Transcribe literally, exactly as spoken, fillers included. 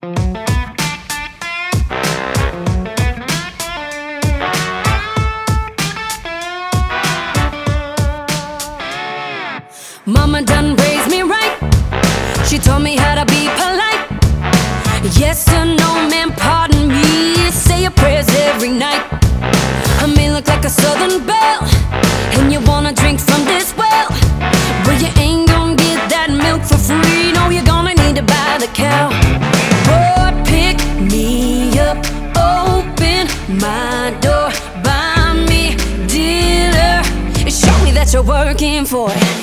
Mama done raised me right. She taught me how to be polite. Yes or no, man, pardon me. Say your prayers every night. I may look like a southern belle, and you wanna drink from this well, but you ain't gonna get that milk for free. No, you're gonna need to buy the cow. Boy, pick me up, open my door, buy me dinner, show me that you're working for it.